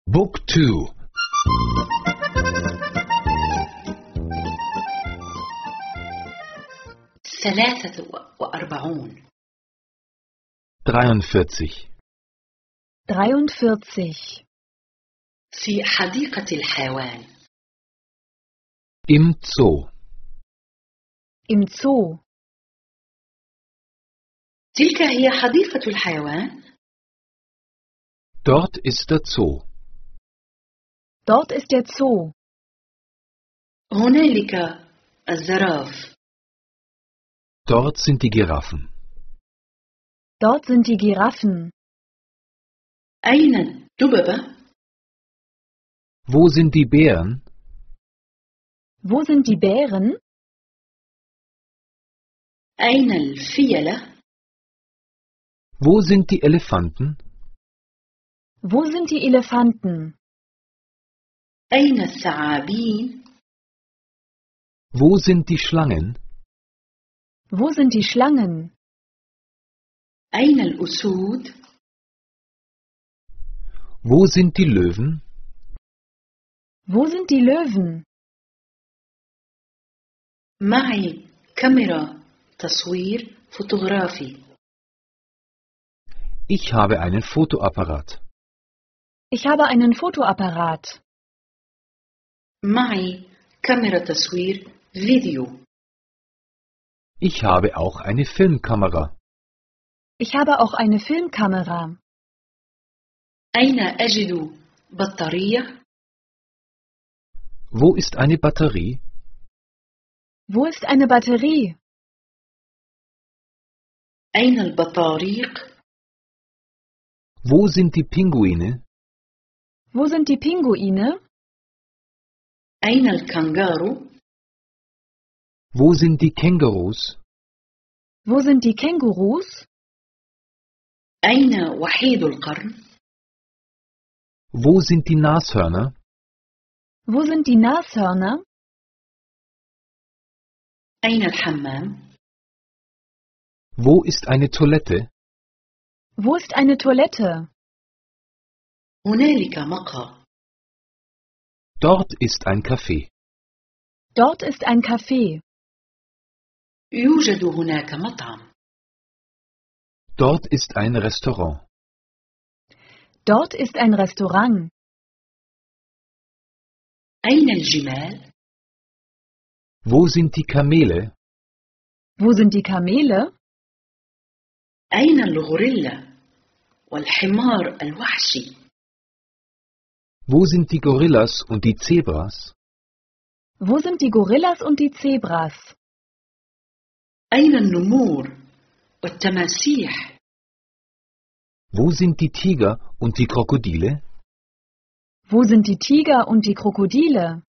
بوك 2. 43. 43. 43. في حديقة الحيوان. Im Zoo. Im Zoo. تلك هي حديقة الحيوان. Dort ist der Zoo. Dort ist der Zoo. هنالك الزراف. Dort sind die Giraffen. Dort sind die Giraffen. أين الدببة؟ Wo sind die Bären? Wo sind die Bären? أين الفيلة؟ Wo sind die Elefanten? Wo sind die Elefanten? أين الثعابين؟ Wo sind die Schlangen? Wo sind die Schlangen? أين الأسود؟ Wo sind die Löwen? Wo sind die Löwen? معي كاميرا تصوير فوتوغرافي. Ich habe einen Fotoapparat. Ich habe einen Fotoapparat. معي كاميرا تصوير فيديو. Ich habe auch eine Filmkamera. Ich habe auch eine Filmkamera. أين أجد بطارية؟ Wo ist eine Batterie? Wo ist eine Batterie? أين البطاريق؟ Wo sind die Pinguine? Wo sind die Pinguine? أين الكنغارو؟ Wo sind die Kängurus? Wo sind die Kängurus? أين وحيد القرن؟ Wo sind die Nashörner? Wo sind die Nashörner? أين الحمام؟ Wo ist eine Toilette? Wo ist eine Toilette? هنالك مقهى. Dort ist ein Café. Dort ist ein Café. يوجد هناك مطعم. Dort ist ein Restaurant. Dort ist ein Restaurant. أين الجمال؟ Wo sind die Kamele? Wo sind die Kamele? أين الغوريلا والحمار الوحشي؟ Wo sind die Gorillas und die Zebras? Wo sind die Gorillas und die Zebras? أين النمور والتماسيح؟ Wo sind die Tiger und die Krokodile? Wo sind die Tiger und die Krokodile?